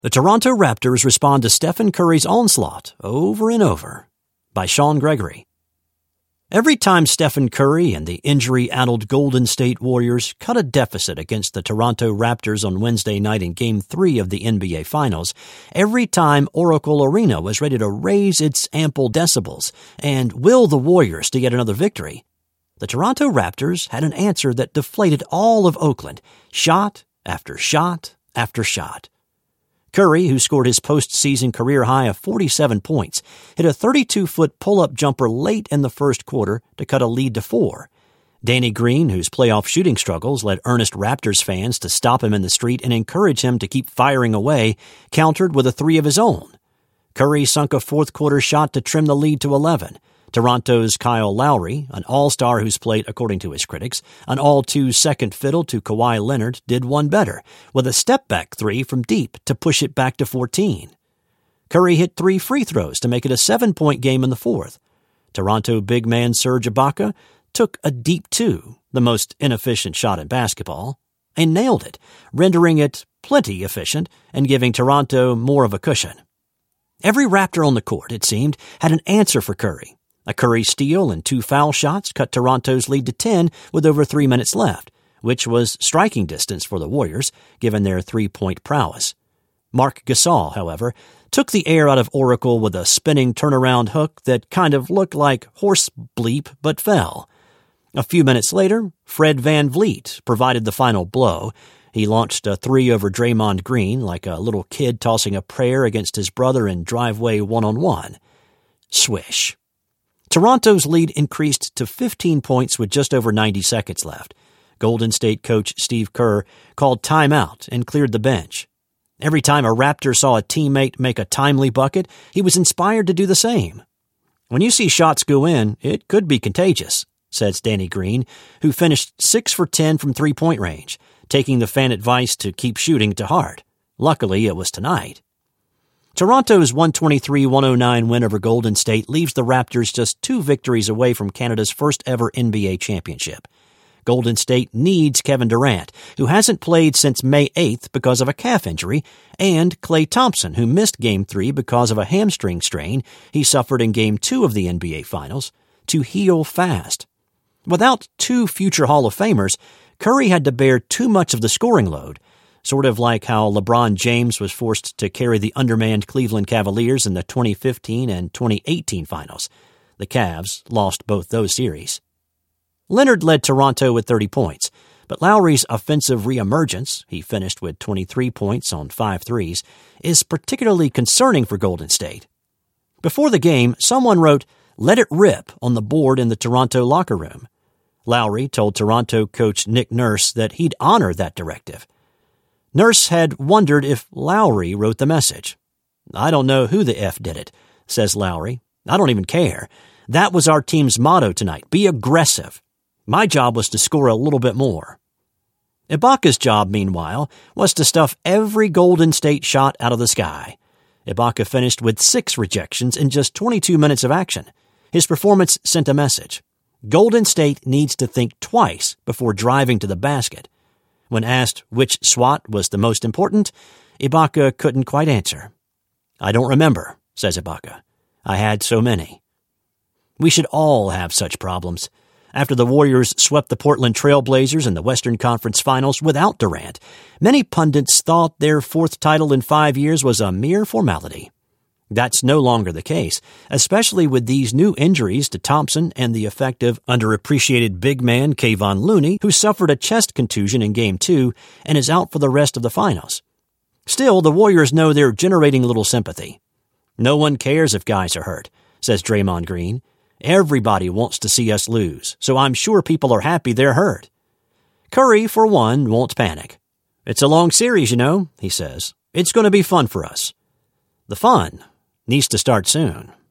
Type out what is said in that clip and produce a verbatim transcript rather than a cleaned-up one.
The Toronto Raptors respond to Stephen Curry's onslaught over and over. By Sean Gregory. Every time Stephen Curry and the injury-addled Golden State Warriors cut a deficit against the Toronto Raptors on Wednesday night in Game three of the N B A Finals, every time Oracle Arena was ready to raise its ample decibels and will the Warriors to get another victory, the Toronto Raptors had an answer that deflated all of Oakland, shot after shot after shot. Curry, who scored his postseason career high of forty-seven points, hit a thirty-two-foot pull-up jumper late in the first quarter to cut a lead to four. Danny Green, whose playoff shooting struggles led earnest Raptors fans to stop him in the street and encourage him to keep firing away, countered with a three of his own. Curry sunk a fourth-quarter shot to trim the lead to eleven. Toronto's Kyle Lowry, an all-star who's played, according to his critics, an all-too second fiddle to Kawhi Leonard, did one better, with a step-back three from deep to push it back to fourteen. Curry hit three free throws to make it a seven-point game in the fourth. Toronto big man Serge Ibaka took a deep two, the most inefficient shot in basketball, and nailed it, rendering it plenty efficient and giving Toronto more of a cushion. Every Raptor on the court, it seemed, had an answer for Curry. A Curry steal and two foul shots cut Toronto's lead to ten with over three minutes left, which was striking distance for the Warriors, given their three-point prowess. Marc Gasol, however, took the air out of Oracle with a spinning turnaround hook that kind of looked like horse bleep but fell. A few minutes later, Fred VanVleet provided the final blow. He launched a three over Draymond Green like a little kid tossing a prayer against his brother in driveway one-on-one. Swish. Toronto's lead increased to fifteen points with just over ninety seconds left. Golden State coach Steve Kerr called timeout and cleared the bench. Every time a Raptor saw a teammate make a timely bucket, he was inspired to do the same. When you see shots go in, it could be contagious, says Danny Green, who finished six for ten from three-point range, taking the fan advice to keep shooting to heart. Luckily, it was tonight. Toronto's one twenty-three one oh nine win over Golden State leaves the Raptors just two victories away from Canada's first-ever N B A championship. Golden State needs Kevin Durant, who hasn't played since May eighth because of a calf injury, and Klay Thompson, who missed Game three because of a hamstring strain he suffered in Game two of the N B A Finals, to heal fast. Without two future Hall of Famers, Curry had to bear too much of the scoring load, sort of like how LeBron James was forced to carry the undermanned Cleveland Cavaliers in the twenty fifteen and twenty eighteen finals. The Cavs lost both those series. Leonard led Toronto with thirty points, but Lowry's offensive reemergence, he finished with twenty-three points on five threes, is particularly concerning for Golden State. Before the game, someone wrote, "Let it rip" on the board in the Toronto locker room. Lowry told Toronto coach Nick Nurse that he'd honor that directive. Nurse had wondered if Lowry wrote the message. "I don't know who the F did it," says Lowry. "I don't even care. That was our team's motto tonight, be aggressive. My job was to score a little bit more." Ibaka's job, meanwhile, was to stuff every Golden State shot out of the sky. Ibaka finished with six rejections in just twenty-two minutes of action. His performance sent a message. Golden State needs to think twice before driving to the basket. When asked which swat was the most important, Ibaka couldn't quite answer. "I don't remember," says Ibaka. "I had so many." We should all have such problems. After the Warriors swept the Portland Trail Blazers in the Western Conference Finals without Durant, many pundits thought their fourth title in five years was a mere formality. That's no longer the case, especially with these new injuries to Thompson and the effect of underappreciated big man Kevon Looney, who suffered a chest contusion in Game two and is out for the rest of the finals. Still, the Warriors know they're generating a little sympathy. "No one cares if guys are hurt," says Draymond Green. "Everybody wants to see us lose, so I'm sure people are happy they're hurt." Curry, for one, won't panic. "It's a long series, you know," he says. "It's going to be fun for us." The fun needs to start soon.